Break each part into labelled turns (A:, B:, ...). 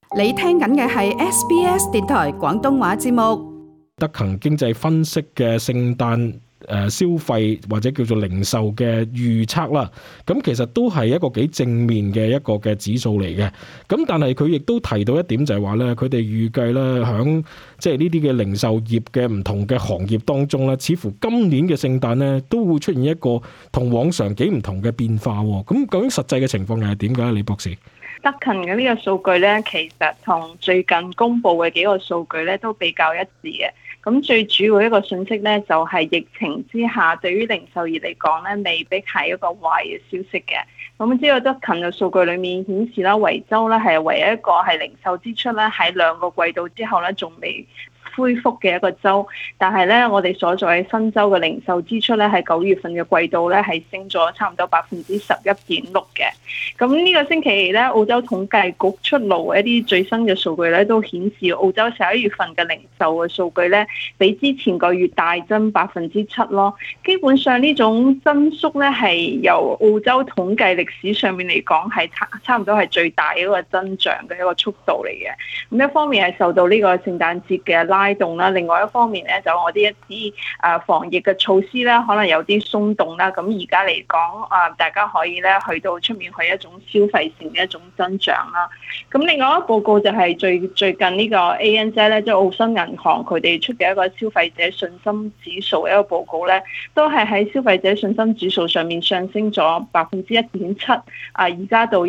A: 你聽緊嘅係 SBS 電台廣東話節目。
B: 德勤經濟分析嘅聖誕消費或者叫做零售嘅預測啦，咁其實都係一個幾正面嘅一個嘅指數嚟嘅。咁但係佢亦都提到一點就係話咧，佢哋預計咧響即係呢啲嘅零售業嘅唔同嘅行業當中咧，似乎今年嘅聖誕咧都會出現一個同往常幾唔同嘅變化。咁究竟實際嘅情況又係點解？李博士？
C: 德勤嘅呢個數據咧，其實同最近公布嘅幾個數據咧都比較一致嘅。咁最主要一個訊息咧，就係疫情之下對於零售業嚟講咧，未必係一個壞嘅消息嘅。咁知道德勤嘅數據裡面顯示啦，維州咧係唯一一個係零售支出咧喺2個季度之後咧仲未恢復嘅一個州，但係咧我哋所在嘅新州嘅零售支出咧喺9月份嘅季度咧係升咗差唔多11.6%嘅。咁呢個星期咧，澳洲統計局出爐一啲最新嘅數據咧，都顯示澳洲11月份嘅零售嘅數據咧，比之前個月大增7%咯。基本上呢種增速咧係由澳洲統計歷史上面嚟講係差唔多係最大嘅一個增長嘅一個速度嚟嘅。咁一方面係受到呢個聖誕節嘅拉動啦，另外一方面咧就我哋一啲防疫嘅措施啦，可能有啲鬆動啦。咁而家嚟講大家可以咧去到出面去一種消費性嘅一種增長啦。咁另外一個報告就係最近呢個 ANZ 咧，即係澳新銀行佢哋出嘅一個消費者信心指數嘅一個報告咧，都係喺消費者信心指數上面上升咗1.7%，而家到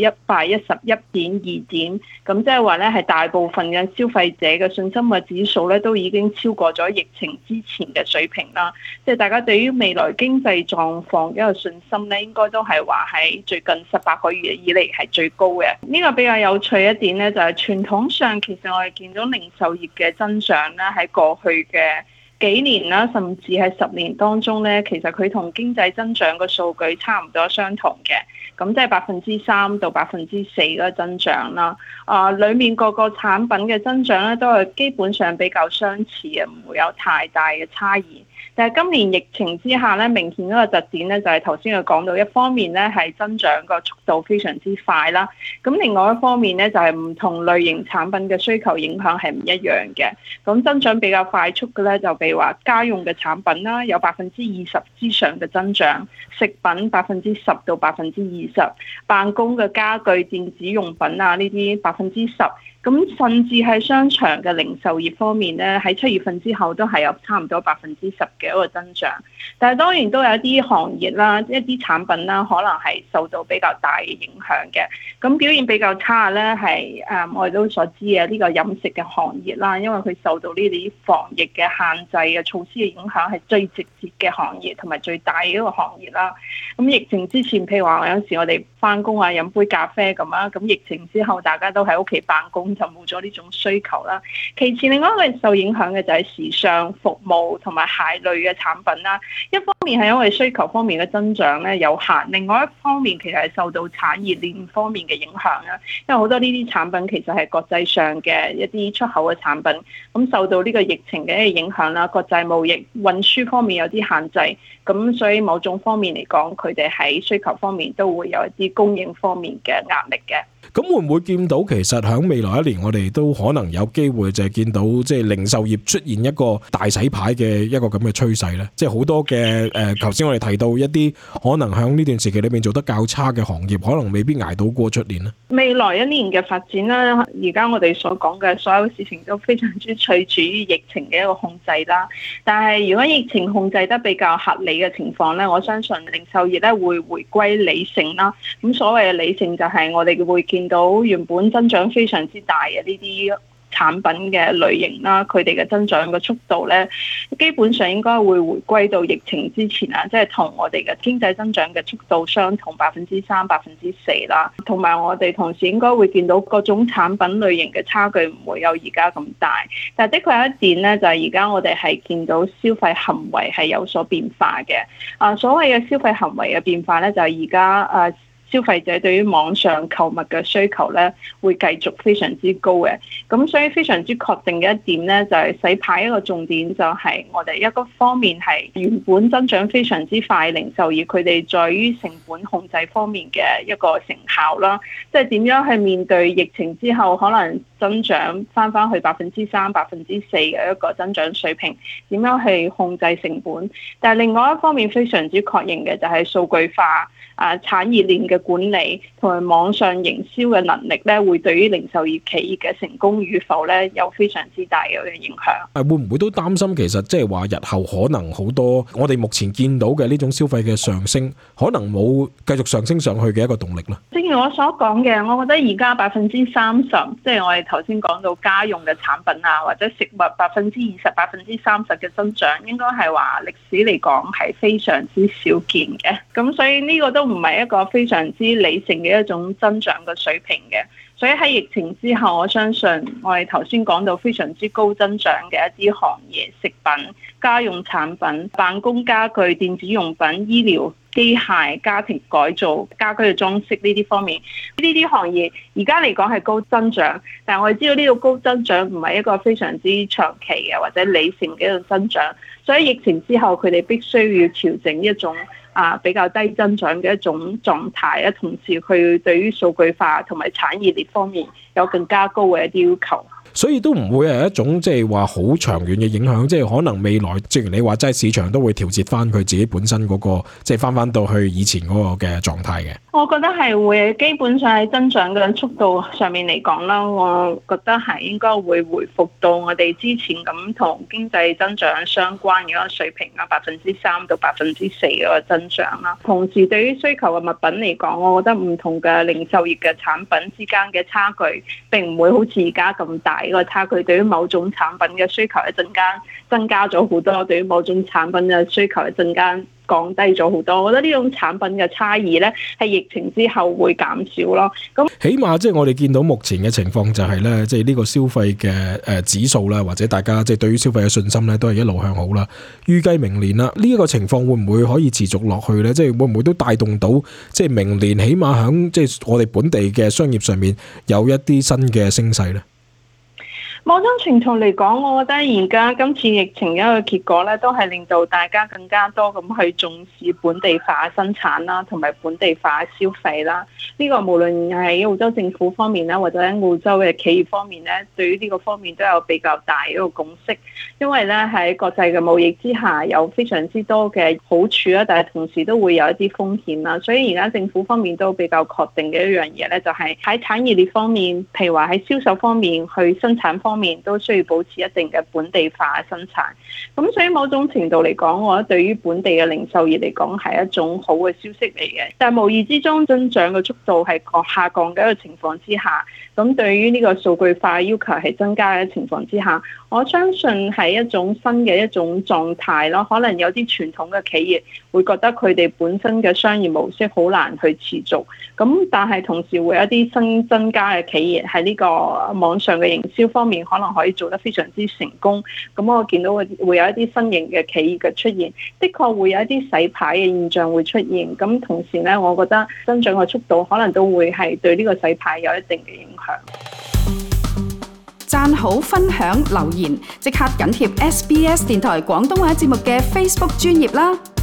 C: 111.2點。咁即係話咧係大部分嘅消費者嘅信心嘅指數咧都已經超過咗疫情之前嘅水平啦。即係大家對於未來經濟狀況嘅一個信心咧，應該都係話喺最近18個月以嚟係最高嘅。呢個比較有趣一點咧，就係傳統上其實我哋見到零售業嘅增長咧，喺過去嘅幾年啦，甚至係10年當中咧，其實佢同經濟增長嘅數據差唔多相同嘅。咁即係3%到4%嘅增長啦。裡面各個產品嘅增長咧，都係基本上比較相似嘅，唔會有太大嘅差異。但係今年疫情之下咧，明顯一個特點咧就係頭先佢講到，一方面咧係增長個速度非常之快啦，咁另外一方面咧就係唔同類型產品嘅需求影響係唔一樣嘅。咁增長比較快速嘅咧，就譬如話家用嘅產品啦，有20%之上嘅增長；食品10%到20%；辦公嘅家具、電子用品啊呢啲10%。咁甚至係商場嘅零售業方面咧，喺7月份之後都係有差唔多10%嘅一個增長。但係當然都有一啲行業啦，一啲產品啦，可能係受到比較大嘅影響嘅。咁表現比較差咧，係我哋都所知嘅呢個飲食嘅行業啦，因為佢受到呢啲防疫嘅限制嘅措施嘅影響，係最直接嘅行業同埋最大嘅一個行業啦。咁疫情之前，譬如話有陣時我哋翻工啊，飲杯咖啡咁啊，咁疫情之後大家都喺屋企辦公，就冇咗呢種需求啦。其次，另外一個受影響嘅就係時尚服務同埋鞋類嘅產品啦。一方面係因為需求方面嘅增長咧有限，另外一方面其實係受到產業鏈方面嘅影響啦。因為好多呢啲產品其實係國際上嘅一啲出口嘅產品，咁受到呢個疫情嘅影響啦，國際貿易運輸方面有啲限制，咁所以某種方面嚟講，佢哋喺需求方面都會有一啲供應方面嘅壓力嘅。
B: 咁會唔會見到其實喺未來一年我哋都可能有機會就係見到即係零售業出現一個大洗牌嘅一個咁嘅趨勢咧？即係好多嘅頭先我哋提到一啲可能喺呢段時期裏面做得較差嘅行業，可能未必捱到過出年咧。
C: 未來一年嘅發展啦，而家我哋所講嘅所有事情都非常之取決於疫情嘅一個控制啦。但係如果疫情控制得比較合理嘅情況咧，我相信零售業咧會回歸理性啦。咁所謂嘅理性就係我哋會見到原本增長非常之大嘅呢啲產品嘅類型啦，佢哋嘅增長嘅速度咧，基本上應該會回歸到疫情之前啊，即係同我哋嘅經濟增長嘅速度相同3%、4%啦。同埋我哋同時應該會見到各種產品類型嘅差距唔會有而家咁大。但係的確有一點咧，就係而家我哋係見到消費行為係有所變化嘅。所謂嘅消費行為嘅變化咧，就係而家消費者對於網上購物嘅需求咧會繼續非常之高嘅。咁所以非常之確定嘅一點咧，就係洗牌一個重點就係我哋一個方面係原本增長非常之快零售業，佢哋在於成本控制方面嘅一個成效啦，即係點樣去面對疫情之後可能增長翻去3%、4%嘅一個增長水平，點樣去控制成本？但係另外一方面非常之確認嘅就係數據化、產業鏈嘅管理同埋網上營銷嘅能力咧，會對於零售業企業嘅成功與否咧有非常之大嘅影響。
B: 會唔會都擔心其實即係話日後可能好多我哋目前見到嘅呢種消費嘅上升，可能冇繼續上升上去嘅一個動力咧？
C: 正如我所講嘅，我覺得而家30%，即係我哋頭先講到家用嘅產品啊，或者食物20%、30%嘅增長，應該係話歷史嚟講係非常之少見嘅。咁所以呢個都唔係一個非常之理性嘅一種增長嘅水平嘅。所以喺疫情之後，我相信我哋頭先講到非常之高增長嘅一啲行業，食品、家用產品、辦公家具、電子用品、醫療、機械、家庭改造、家居嘅裝飾呢啲方面，呢啲行業而家嚟講係高增長，但係我哋知道呢個高增長唔係一個非常之長期嘅或者理性嘅一種增長，所以疫情之後佢哋必須要調整一種比較低增長嘅一種狀態咧，同時佢對於數據化同埋產業鏈方面有更加高嘅一啲要求。
B: 所以都唔會係一種即係話好長遠嘅影響，即係可能未來正如你話齋，市場都會調節翻佢自己本身嗰個，即係翻到去以前嗰個嘅狀態嘅。
C: 我覺得係會，基本上喺增長嘅速度上面嚟講啦，我覺得係應該會回復到我哋之前咁同經濟增長相關嘅一個水平啦，3%到4%嘅個增長啦。同時對於需求嘅物品嚟講，我覺得唔同嘅零售業嘅產品之間嘅差距並唔會好似而家咁大。呢個差距對於某種產品嘅需求一陣間增加咗好多，對於某種產品嘅需求一陣間降低咗好多。我覺得呢種產品嘅差異咧，喺疫情之後會減少咯。咁
B: 起碼即係我哋見到目前嘅情況就係咧，即係呢個消費嘅指數啦，或者大家即係對於消費嘅信心咧，都係一路向好啦。預計明年啦，呢一個情況會唔會可以持續落去咧？即係會唔會都帶動到即係明年起碼響即係我哋本地嘅商業上面有一啲新嘅升勢咧？
C: 某種程度嚟講，我覺得而家今次疫情一個結果咧，都係令到大家更加多咁去重視本地化生產啦，同埋本地化消費啦。呢個無論係澳洲政府方面啦，或者喺澳洲嘅企業方面咧，對於呢個方面都有比較大嘅一個共識。因為咧喺國際嘅貿易之下，有非常之多嘅好處啦，但係同時都會有一啲風險啦。所以而家政府方面都比較確定嘅一樣嘢咧，就係喺產業鏈方面，譬如話喺銷售方面、去生產方面都需要保持一定嘅本地化生產。咁所以某種程度嚟講，我覺得對於本地嘅零售業嚟講係一種好嘅消息嚟嘅。但係無意之中增長嘅速度係下降嘅一個情況之下，咁對於呢個數據化要求係增加嘅情況之下，我相信係一種新嘅一種狀態咯。可能有啲傳統嘅企業會覺得佢哋本身嘅商業模式好難去持續，咁但係同時會有一啲新增加嘅企業喺呢個網上嘅營銷方面可能可以做得非常之成功。咁我見到會有一啲新型嘅企業嘅出現，的確會有一啲洗牌嘅現象會出現。咁同時呢，我覺得增長嘅速度可能都會係對呢個洗牌有一定嘅影響。
A: 讚好、分享、留言，即刻緊貼SBS 電台廣東話節目嘅 Facebook 專頁啦！